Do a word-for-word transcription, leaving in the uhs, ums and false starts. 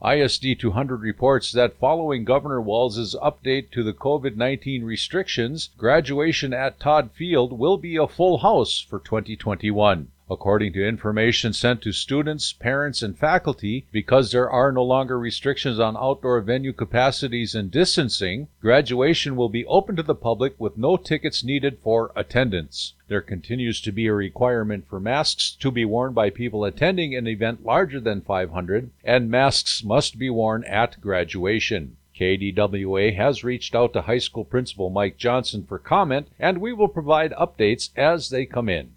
I S D two hundred reports that following Governor Walz's update to the COVID nineteen restrictions, graduation at Todd Field will be a full house for twenty twenty-one. According to information sent to students, parents, and faculty, because there are no longer restrictions on outdoor venue capacities and distancing, graduation will be open to the public with no tickets needed for attendance. There continues to be a requirement for masks to be worn by people attending an event larger than five hundred, and masks must be worn at graduation. K D W A has reached out to high school principal Mike Johnson for comment, and we will provide updates as they come in.